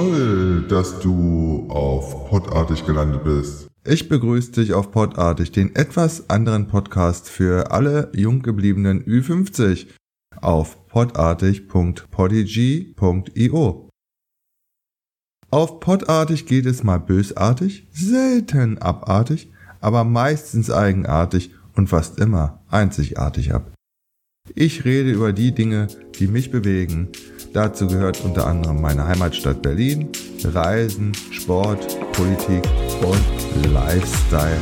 Toll, dass du auf Podartig gelandet bist. Ich begrüße dich auf Podartig, den etwas anderen Podcast für alle jung gebliebenen Ü50 auf podartig.podigy.io. Auf Podartig geht es mal bösartig, selten abartig, aber meistens eigenartig und fast immer einzigartig ab. Ich rede über die Dinge, die mich bewegen. Dazu gehört unter anderem meine Heimatstadt Berlin, Reisen, Sport, Politik und Lifestyle.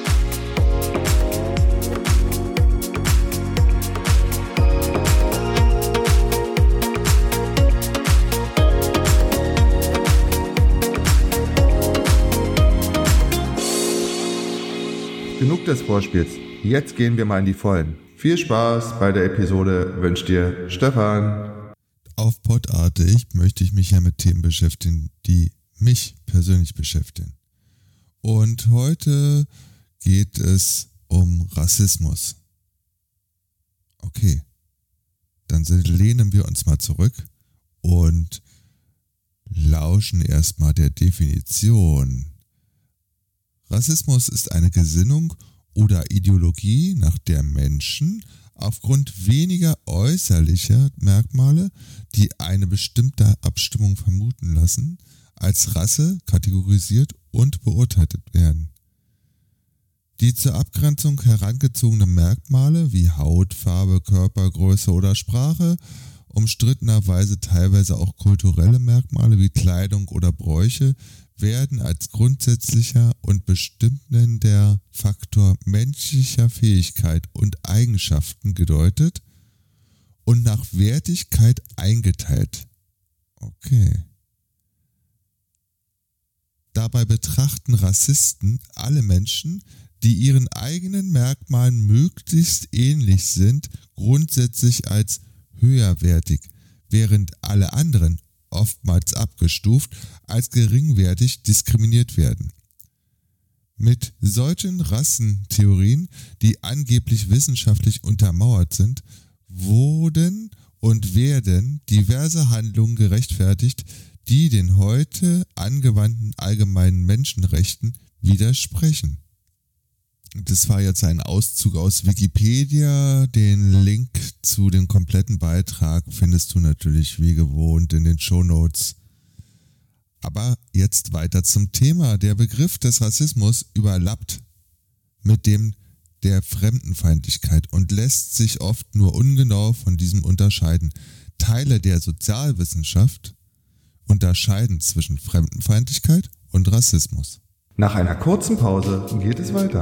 Genug des Vorspiels, jetzt gehen wir mal in die Vollen. Viel Spaß bei der Episode wünscht dir Stefan. Auf Podartig möchte ich mich ja mit Themen beschäftigen, die mich persönlich beschäftigen. Und heute geht es um Rassismus. Okay, dann lehnen wir uns mal zurück und lauschen erstmal der Definition. Rassismus ist eine Gesinnung oder Ideologie, nach der Menschen aufgrund weniger äußerlicher Merkmale, die eine bestimmte Abstimmung vermuten lassen, als Rasse kategorisiert und beurteilt werden. Die zur Abgrenzung herangezogenen Merkmale wie Hautfarbe, Körpergröße oder Sprache, umstrittenerweise teilweise auch kulturelle Merkmale wie Kleidung oder Bräuche, werden als grundsätzlicher und bestimmender Faktor menschlicher Fähigkeit und Eigenschaften gedeutet und nach Wertigkeit eingeteilt. Okay. Dabei betrachten Rassisten alle Menschen, die ihren eigenen Merkmalen möglichst ähnlich sind, grundsätzlich als höherwertig, während alle anderen, oftmals abgestuft, als geringwertig diskriminiert werden. Mit solchen Rassentheorien, die angeblich wissenschaftlich untermauert sind, wurden und werden diverse Handlungen gerechtfertigt, die den heute angewandten allgemeinen Menschenrechten widersprechen. Das war jetzt ein Auszug aus Wikipedia. Den Link zu dem kompletten Beitrag findest du natürlich wie gewohnt in den Shownotes. Aber jetzt weiter zum Thema. Der Begriff des Rassismus überlappt mit dem der Fremdenfeindlichkeit und lässt sich oft nur ungenau von diesem unterscheiden. Teile der Sozialwissenschaft unterscheiden zwischen Fremdenfeindlichkeit und Rassismus. Nach einer kurzen Pause geht es weiter.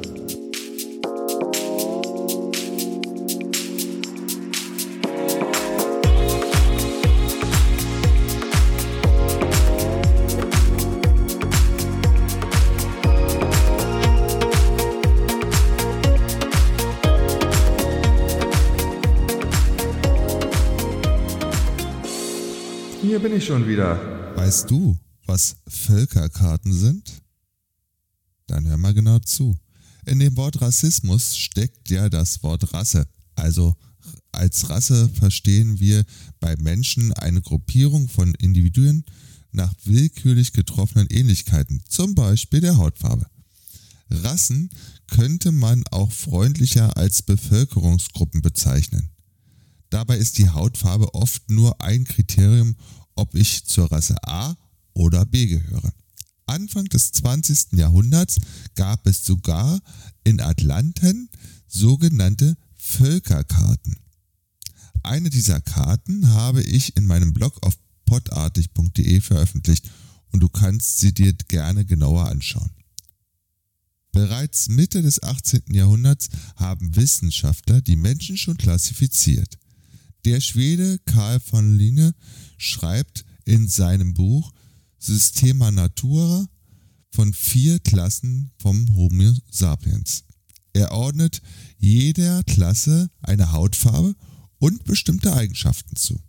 Hier bin ich schon wieder. Weißt du, was Völkerkarten sind? Dann hör mal genau zu. In dem Wort Rassismus steckt ja das Wort Rasse. Also als Rasse verstehen wir bei Menschen eine Gruppierung von Individuen nach willkürlich getroffenen Ähnlichkeiten, zum Beispiel der Hautfarbe. Rassen könnte man auch freundlicher als Bevölkerungsgruppen bezeichnen. Dabei ist die Hautfarbe oft nur ein Kriterium, ob ich zur Rasse A oder B gehöre. Anfang des 20. Jahrhunderts gab es sogar in Atlanten sogenannte Völkerkarten. Eine dieser Karten habe ich in meinem Blog auf podartig.de veröffentlicht und du kannst sie dir gerne genauer anschauen. Bereits Mitte des 18. Jahrhunderts haben Wissenschaftler die Menschen schon klassifiziert. Der Schwede Carl von Linné schreibt in seinem Buch Systema Naturae von 4 Klassen vom Homo sapiens. Er ordnet jeder Klasse eine Hautfarbe und bestimmte Eigenschaften zu.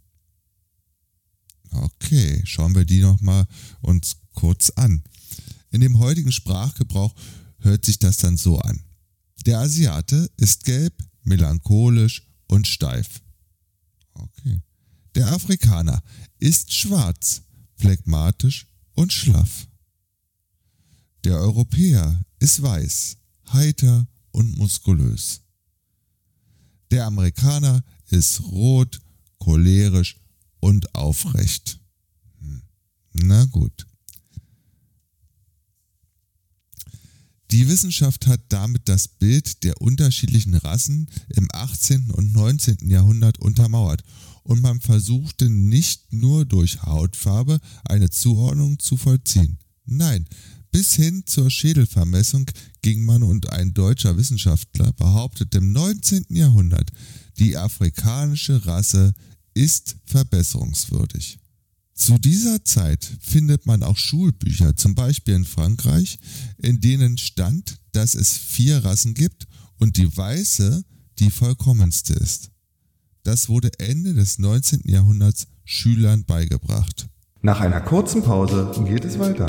Okay, schauen wir die nochmal uns kurz an. In dem heutigen Sprachgebrauch hört sich das dann so an. Der Asiate ist gelb, melancholisch und steif. Okay. Der Afrikaner ist schwarz, phlegmatisch und schlaff. Der Europäer ist weiß, heiter und muskulös. Der Amerikaner ist rot, cholerisch und aufrecht. Na gut. Die Wissenschaft hat damit das Bild der unterschiedlichen Rassen im 18. und 19. Jahrhundert untermauert und man versuchte nicht nur durch Hautfarbe eine Zuordnung zu vollziehen. Nein, bis hin zur Schädelvermessung ging man und ein deutscher Wissenschaftler behauptete im 19. Jahrhundert, die afrikanische Rasse ist verbesserungswürdig. Zu dieser Zeit findet man auch Schulbücher, zum Beispiel in Frankreich, in denen stand, dass es 4 Rassen gibt und die weiße die vollkommenste ist. Das wurde Ende des 19. Jahrhunderts Schülern beigebracht. Nach einer kurzen Pause geht es weiter.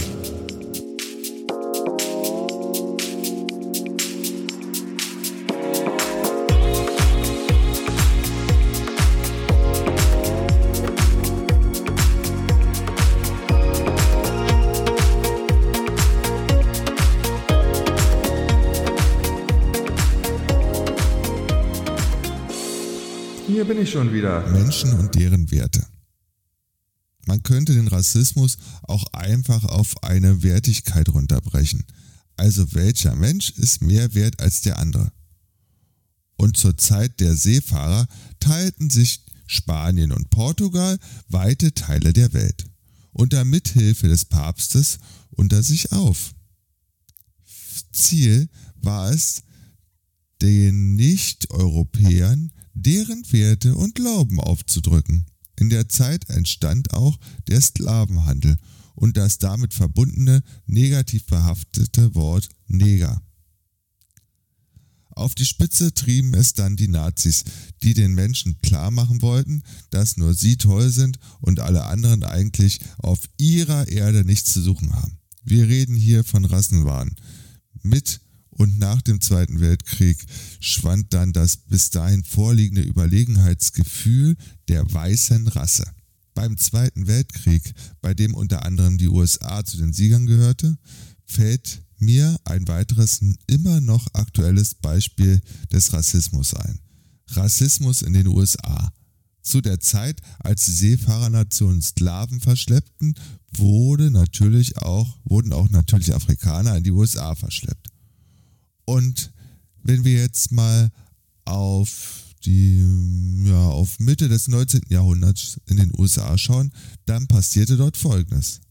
Hier bin ich schon wieder. Menschen und deren Werte. Man könnte den Rassismus auch einfach auf eine Wertigkeit runterbrechen. Also welcher Mensch ist mehr wert als der andere? Und zur Zeit der Seefahrer teilten sich Spanien und Portugal weite Teile der Welt unter Mithilfe des Papstes unter sich auf. Ziel war es, den Nicht-Europäern deren Werte und Glauben aufzudrücken. In der Zeit entstand auch der Sklavenhandel und das damit verbundene negativ behaftete Wort Neger. Auf die Spitze trieben es dann die Nazis, die den Menschen klar machen wollten, dass nur sie toll sind und alle anderen eigentlich auf ihrer Erde nichts zu suchen haben. Wir reden hier von Rassenwahn. Mit und nach dem Zweiten Weltkrieg schwand dann das bis dahin vorliegende Überlegenheitsgefühl der weißen Rasse. Beim Zweiten Weltkrieg, bei dem unter anderem die USA zu den Siegern gehörte, fällt mir ein weiteres immer noch aktuelles Beispiel des Rassismus ein. Rassismus in den USA. Zu der Zeit, als die Seefahrernationen Sklaven verschleppten, wurden auch natürlich Afrikaner in die USA verschleppt. Und wenn wir jetzt mal auf Mitte des 19. Jahrhunderts in den USA schauen, dann passierte dort Folgendes.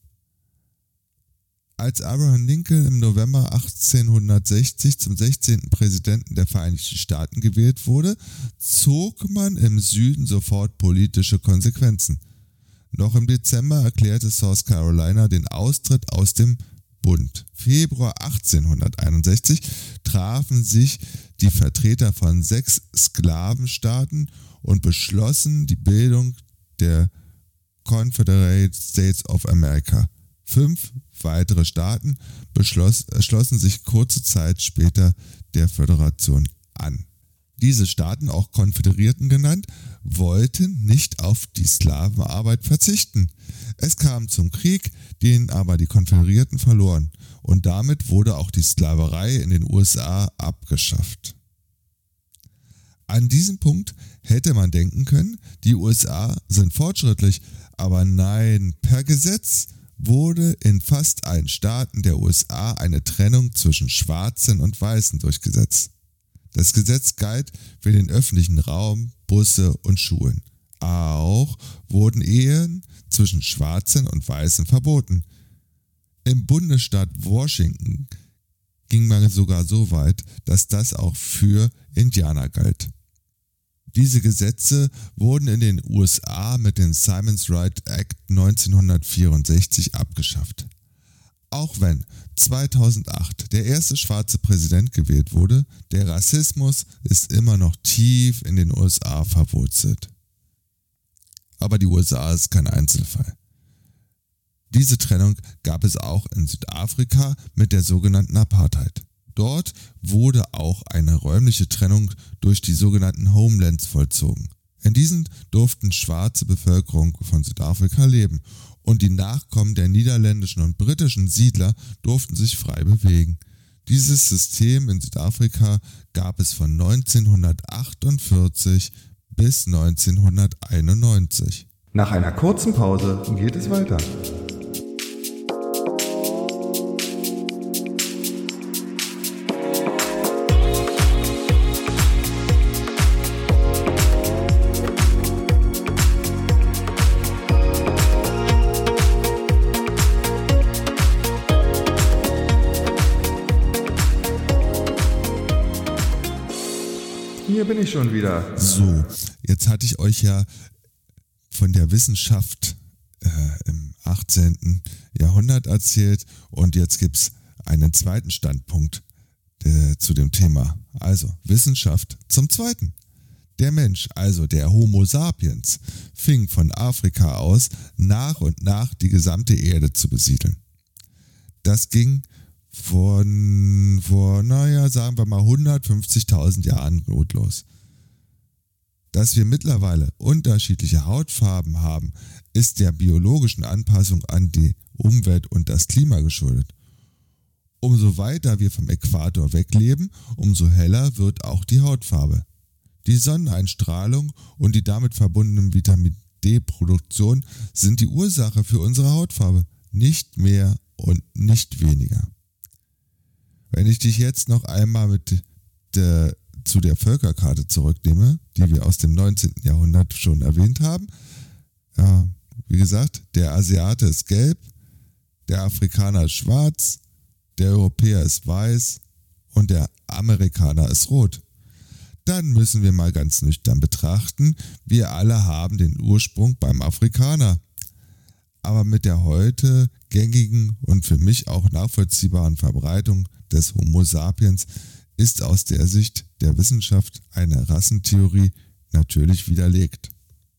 Als Abraham Lincoln im November 1860 zum 16. Präsidenten der Vereinigten Staaten gewählt wurde, zog man im Süden sofort politische Konsequenzen. Noch im Dezember erklärte South Carolina den Austritt aus dem Bund. Februar 1861 trafen sich die Vertreter von 6 Sklavenstaaten und beschlossen die Bildung der Confederate States of America. 5 weitere Staaten schlossen sich kurze Zeit später der Föderation an. Diese Staaten, auch Konföderierten genannt, wollten nicht auf die Sklavenarbeit verzichten. Es kam zum Krieg, den aber die Konföderierten verloren, und damit wurde auch die Sklaverei in den USA abgeschafft. An diesem Punkt hätte man denken können, die USA sind fortschrittlich, aber nein, per Gesetz wurde in fast allen Staaten der USA eine Trennung zwischen Schwarzen und Weißen durchgesetzt. Das Gesetz galt für den öffentlichen Raum, Busse und Schulen. Auch wurden Ehen zwischen Schwarzen und Weißen verboten. Im Bundesstaat Washington ging man sogar so weit, dass das auch für Indianer galt. Diese Gesetze wurden in den USA mit dem Simon's Right Act 1964 abgeschafft. Auch wenn 2008 der erste schwarze Präsident gewählt wurde, der Rassismus ist immer noch tief in den USA verwurzelt. Aber die USA ist kein Einzelfall. Diese Trennung gab es auch in Südafrika mit der sogenannten Apartheid. Dort wurde auch eine räumliche Trennung durch die sogenannten Homelands vollzogen. In diesen durften schwarze Bevölkerung von Südafrika leben und die Nachkommen der niederländischen und britischen Siedler durften sich frei bewegen. Dieses System in Südafrika gab es von 1948 bis 1991. Nach einer kurzen Pause geht es weiter. Hier bin ich schon wieder. So, jetzt hatte ich euch ja von der Wissenschaft im 18. Jahrhundert erzählt und jetzt gibt es einen zweiten Standpunkt zu dem Thema. Also Wissenschaft zum Zweiten. Der Mensch, also der Homo sapiens, fing von Afrika aus nach und nach die gesamte Erde zu besiedeln. Das ging sagen wir mal 150.000 Jahren gut los. Dass wir mittlerweile unterschiedliche Hautfarben haben, ist der biologischen Anpassung an die Umwelt und das Klima geschuldet. Umso weiter wir vom Äquator wegleben, umso heller wird auch die Hautfarbe. Die Sonneneinstrahlung und die damit verbundene Vitamin D-Produktion sind die Ursache für unsere Hautfarbe, nicht mehr und nicht weniger. Wenn ich dich jetzt noch einmal zu der Völkerkarte zurücknehme, die wir aus dem 19. Jahrhundert schon erwähnt haben, wie gesagt, der Asiate ist gelb, der Afrikaner ist schwarz, der Europäer ist weiß und der Amerikaner ist rot. Dann müssen wir mal ganz nüchtern betrachten, wir alle haben den Ursprung beim Afrikaner. Aber mit der heute gängigen und für mich auch nachvollziehbaren Verbreitung des Homo sapiens ist aus der Sicht der Wissenschaft eine Rassentheorie natürlich widerlegt.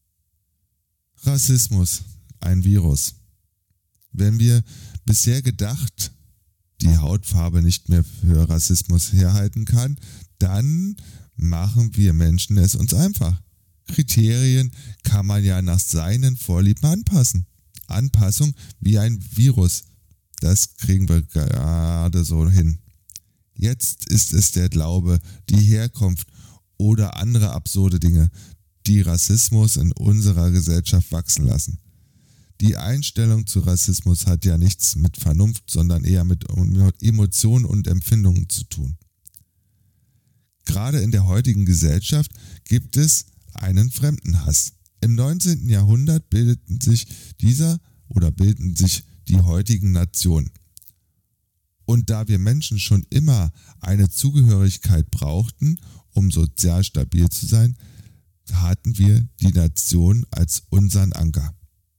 Rassismus, ein Virus. Wenn wir bisher gedacht, die Hautfarbe nicht mehr für Rassismus herhalten kann, dann machen wir Menschen es uns einfach. Kriterien kann man ja nach seinen Vorlieben anpassen. Anpassung wie ein Virus. Das kriegen wir gerade so hin. Jetzt ist es der Glaube, die Herkunft oder andere absurde Dinge, die Rassismus in unserer Gesellschaft wachsen lassen. Die Einstellung zu Rassismus hat ja nichts mit Vernunft, sondern eher mit Emotionen und Empfindungen zu tun. Gerade in der heutigen Gesellschaft gibt es einen Fremdenhass. Im 19. Jahrhundert bildeten sich die heutigen Nationen. Und da wir Menschen schon immer eine Zugehörigkeit brauchten, um sozial stabil zu sein, hatten wir die Nation als unseren Anker.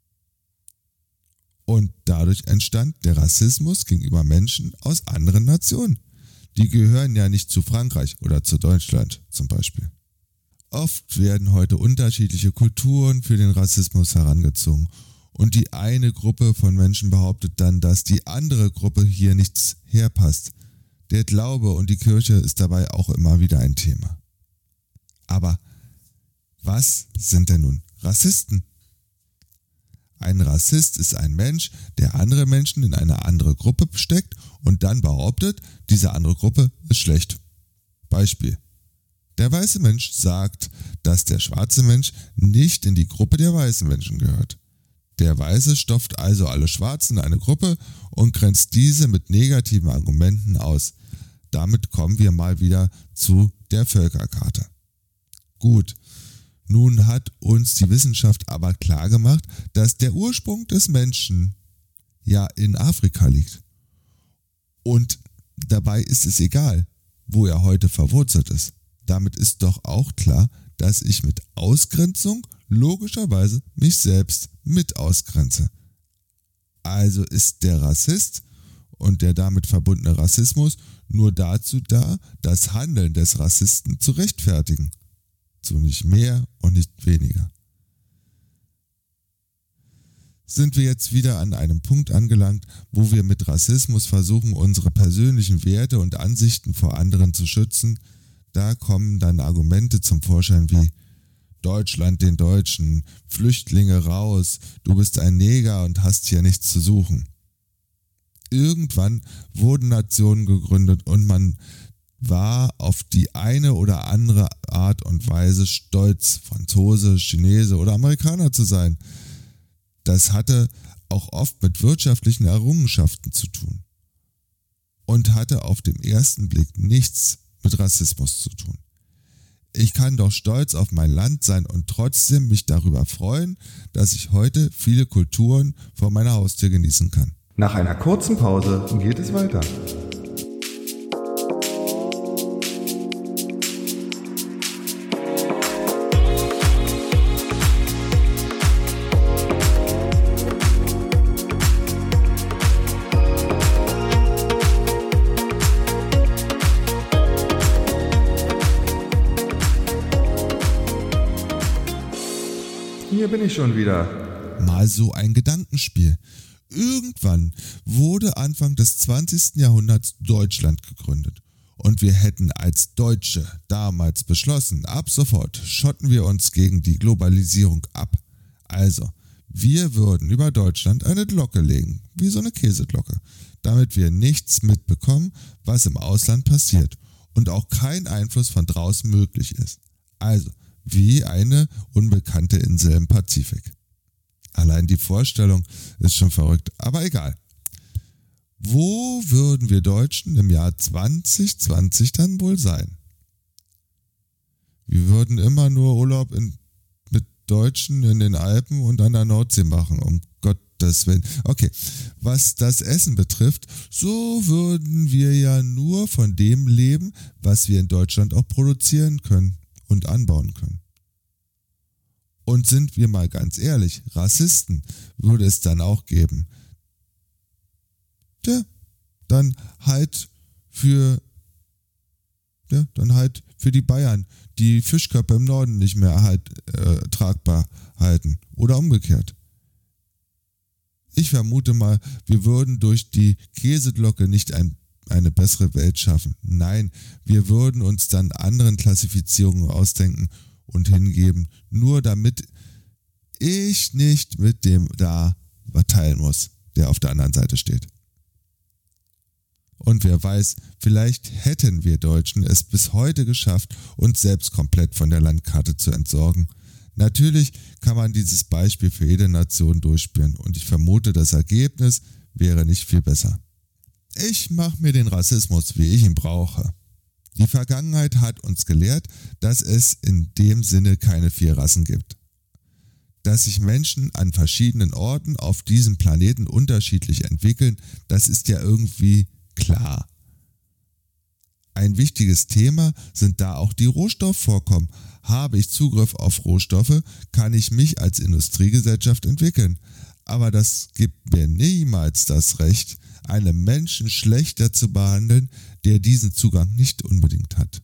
Und dadurch entstand der Rassismus gegenüber Menschen aus anderen Nationen. Die gehören ja nicht zu Frankreich oder zu Deutschland zum Beispiel. Oft werden heute unterschiedliche Kulturen für den Rassismus herangezogen. Und die eine Gruppe von Menschen behauptet dann, dass die andere Gruppe hier nichts herpasst. Der Glaube und die Kirche ist dabei auch immer wieder ein Thema. Aber was sind denn nun Rassisten? Ein Rassist ist ein Mensch, der andere Menschen in eine andere Gruppe steckt und dann behauptet, diese andere Gruppe ist schlecht. Beispiel. Der weiße Mensch sagt, dass der schwarze Mensch nicht in die Gruppe der weißen Menschen gehört. Der Weiße stopft also alle Schwarzen in eine Gruppe und grenzt diese mit negativen Argumenten aus. Damit kommen wir mal wieder zu der Völkerkarte. Gut, nun hat uns die Wissenschaft aber klargemacht, dass der Ursprung des Menschen ja in Afrika liegt. Und dabei ist es egal, wo er heute verwurzelt ist. Damit ist doch auch klar, dass ich mit Ausgrenzung logischerweise mich selbst mit ausgrenze. Also ist der Rassist und der damit verbundene Rassismus nur dazu da, das Handeln des Rassisten zu rechtfertigen. Zu nicht mehr und nicht weniger. Sind wir jetzt wieder an einem Punkt angelangt, wo wir mit Rassismus versuchen, unsere persönlichen Werte und Ansichten vor anderen zu schützen, da kommen dann Argumente zum Vorschein wie: Deutschland den Deutschen, Flüchtlinge raus, du bist ein Neger und hast hier nichts zu suchen. Irgendwann wurden Nationen gegründet und man war auf die eine oder andere Art und Weise stolz, Franzose, Chinese oder Amerikaner zu sein. Das hatte auch oft mit wirtschaftlichen Errungenschaften zu tun und hatte auf den ersten Blick nichts mit Rassismus zu tun. Ich kann doch stolz auf mein Land sein und trotzdem mich darüber freuen, dass ich heute viele Kulturen vor meiner Haustür genießen kann. Nach einer kurzen Pause geht es weiter. Hier bin ich schon wieder. Mal so ein Gedankenspiel. Irgendwann wurde Anfang des 20. Jahrhunderts Deutschland gegründet. Und wir hätten als Deutsche damals beschlossen, ab sofort schotten wir uns gegen die Globalisierung ab. Also, wir würden über Deutschland eine Glocke legen, wie so eine Käseglocke, damit wir nichts mitbekommen, was im Ausland passiert und auch kein Einfluss von draußen möglich ist. Also, wie eine unbekannte Insel im Pazifik. Allein die Vorstellung ist schon verrückt, aber egal. Wo würden wir Deutschen im Jahr 2020 dann wohl sein? Wir würden immer nur Urlaub mit Deutschen in den Alpen und an der Nordsee machen, um Gottes Willen. Okay, was das Essen betrifft, so würden wir ja nur von dem leben, was wir in Deutschland auch produzieren können und anbauen können. Und sind wir mal ganz ehrlich, Rassisten würde es dann auch geben. Tja, dann halt für die Bayern, die Fischköpfe im Norden nicht mehr tragbar halten. Oder umgekehrt. Ich vermute mal, wir würden durch die Käseglocke nicht eine bessere Welt schaffen. Nein, wir würden uns dann anderen Klassifizierungen ausdenken und hingeben, nur damit ich nicht mit dem da teilen muss, der auf der anderen Seite steht. Und wer weiß, vielleicht hätten wir Deutschen es bis heute geschafft, uns selbst komplett von der Landkarte zu entsorgen. Natürlich kann man dieses Beispiel für jede Nation durchspielen und ich vermute, das Ergebnis wäre nicht viel besser. Ich mache mir den Rassismus, wie ich ihn brauche. Die Vergangenheit hat uns gelehrt, dass es in dem Sinne keine 4 Rassen gibt. Dass sich Menschen an verschiedenen Orten auf diesem Planeten unterschiedlich entwickeln, das ist ja irgendwie klar. Ein wichtiges Thema sind da auch die Rohstoffvorkommen. Habe ich Zugriff auf Rohstoffe, kann ich mich als Industriegesellschaft entwickeln. Aber das gibt mir niemals das Recht, einen Menschen schlechter zu behandeln, der diesen Zugang nicht unbedingt hat.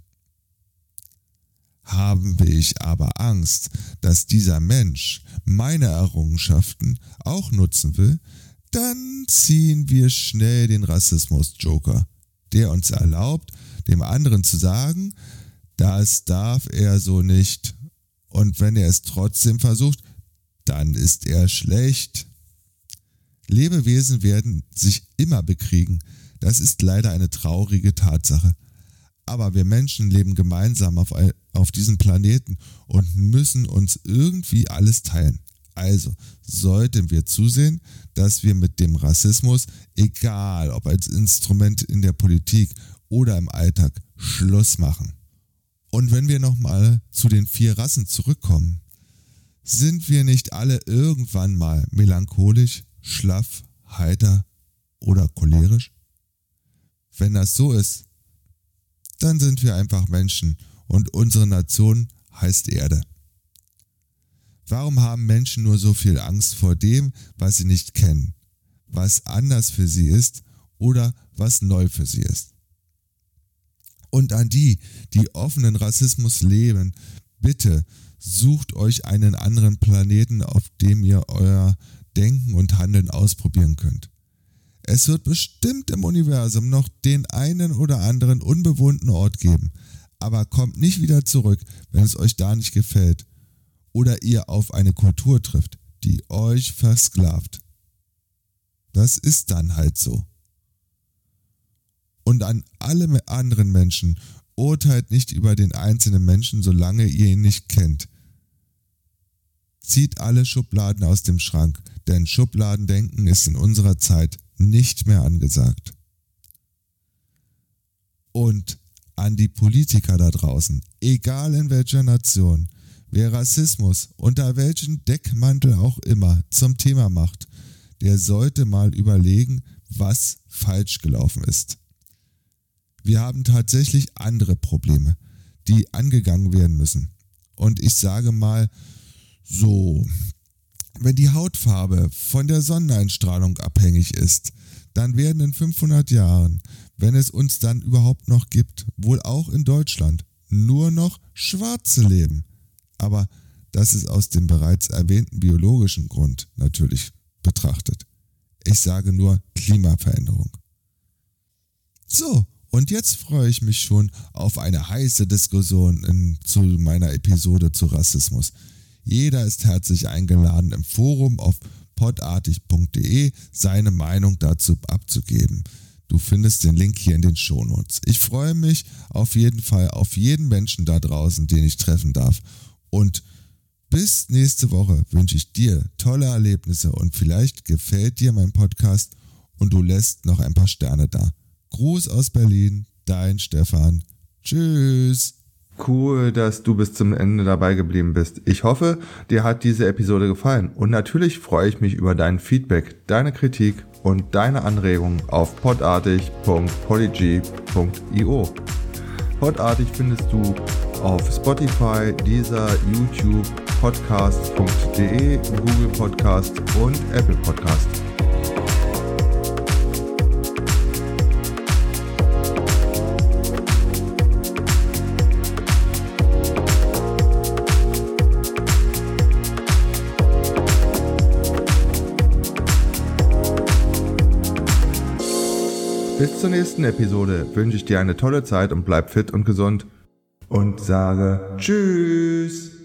Habe ich aber Angst, dass dieser Mensch meine Errungenschaften auch nutzen will, dann ziehen wir schnell den Rassismus-Joker, der uns erlaubt, dem anderen zu sagen, das darf er so nicht. Und wenn er es trotzdem versucht, dann ist er schlecht. Lebewesen werden sich immer bekriegen. Das ist leider eine traurige Tatsache. Aber wir Menschen leben gemeinsam auf diesem Planeten und müssen uns irgendwie alles teilen. Also sollten wir zusehen, dass wir mit dem Rassismus, egal ob als Instrument in der Politik oder im Alltag, Schluss machen. Und wenn wir nochmal zu den 4 Rassen zurückkommen, sind wir nicht alle irgendwann mal melancholisch, schlaff, heiter oder cholerisch? Wenn das so ist, dann sind wir einfach Menschen und unsere Nation heißt Erde. Warum haben Menschen nur so viel Angst vor dem, was sie nicht kennen, was anders für sie ist oder was neu für sie ist? Und an die offenen Rassismus leben, bitte sucht euch einen anderen Planeten, auf dem ihr euer Denken und Handeln ausprobieren könnt. Es wird bestimmt im Universum noch den einen oder anderen unbewohnten Ort geben, aber kommt nicht wieder zurück, wenn es euch da nicht gefällt. oder ihr auf eine Kultur trifft, die euch versklavt. Das ist dann halt so. Und an alle anderen Menschen, urteilt nicht über den einzelnen Menschen, solange ihr ihn nicht kennt. Zieht alle Schubladen aus dem Schrank, denn Schubladendenken ist in unserer Zeit nicht mehr angesagt. Und an die Politiker da draußen, egal in welcher Nation, wer Rassismus unter welchen Deckmantel auch immer zum Thema macht, der sollte mal überlegen, was falsch gelaufen ist. Wir haben tatsächlich andere Probleme, die angegangen werden müssen. Und ich sage mal so, wenn die Hautfarbe von der Sonneneinstrahlung abhängig ist, dann werden in 500 Jahren, wenn es uns dann überhaupt noch gibt, wohl auch in Deutschland, nur noch Schwarze leben. Aber das ist aus dem bereits erwähnten biologischen Grund natürlich betrachtet. Ich sage nur Klimaveränderung. So, und jetzt freue ich mich schon auf eine heiße Diskussion zu meiner Episode zu Rassismus. Jeder ist herzlich eingeladen, im Forum auf podartig.de seine Meinung dazu abzugeben. Du findest den Link hier in den Shownotes. Ich freue mich auf jeden Fall auf jeden Menschen da draußen, den ich treffen darf. Und bis nächste Woche wünsche ich dir tolle Erlebnisse und vielleicht gefällt dir mein Podcast und du lässt noch ein paar Sterne da. Gruß aus Berlin, dein Stefan. Tschüss. Cool, dass du bis zum Ende dabei geblieben bist. Ich hoffe, dir hat diese Episode gefallen. Und natürlich freue ich mich über dein Feedback, deine Kritik und deine Anregungen auf podartig.polyg.io. Podartig findest du auf Spotify, Deezer, YouTube, podcast.de, Google Podcast und Apple Podcast. Bis zur nächsten Episode wünsche ich dir eine tolle Zeit und bleib fit und gesund und sage Tschüss.